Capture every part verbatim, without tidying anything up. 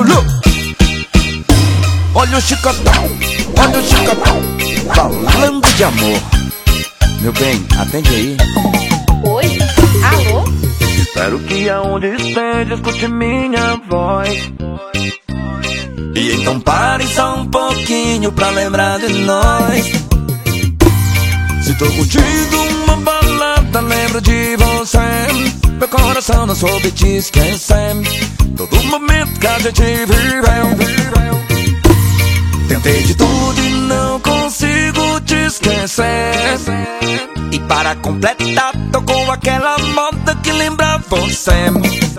Olha o chicotão, olha o chicotão, falando de amor. Meu bem, atende aí. Oi, alô? Espero que aonde esteja escute minha voz. E então pare só um pouquinho pra lembrar de nós. Se tô curtindo uma balada, lembro de você. Meu coração não soube te esquecer. Todo momento que a gente viveu. Tentei de tudo e não consigo te esquecer. E para completar, tocou aquela moda que lembra você.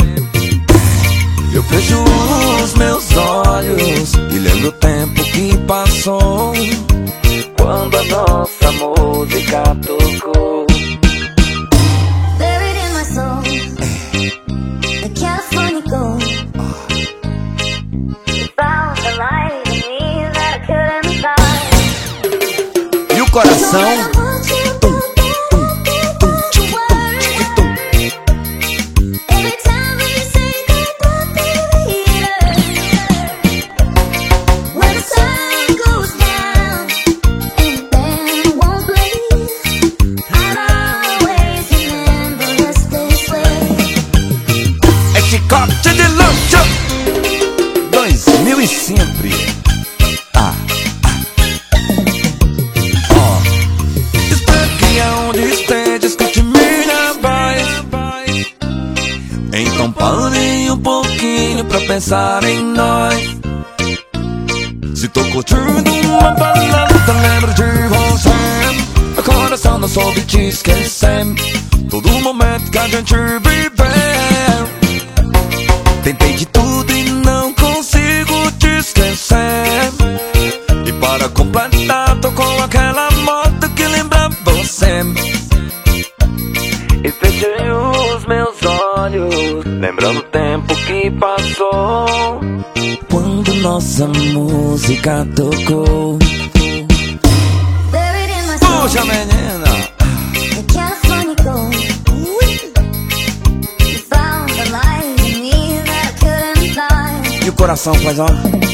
Eu fecho os meus olhos e lembro o tempo que passou quando a nossa música tocou. Buried in my soul, the California gold. Found the light in me that I couldn't find. E o coração? Chicote de lancha dois mil e sempre. Ah, ah. Oh. Espero que aonde esteja escute minha voz. Então pare um pouquinho pra pensar em nós. Se tô curtindo uma balada, lembro de você. Meu coração não soube te esquecer. Todo momento que a gente viveu. Tentei de tudo e não consigo te esquecer. E para completar, tocou aquela moda que lembra você. E fechei os meus olhos, lembrando o tempo que passou quando nossa música tocou. Puxa, menina! E o coração faz ó.